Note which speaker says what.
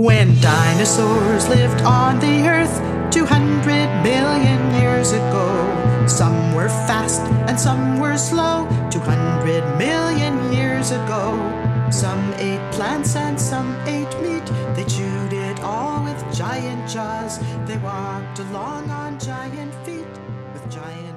Speaker 1: When dinosaurs lived on the earth 200 million years ago, some were fast and some were slow 200 million years ago. Some ate plants and some ate meat. They chewed it all with giant jaws. They walked along on giant feet with giant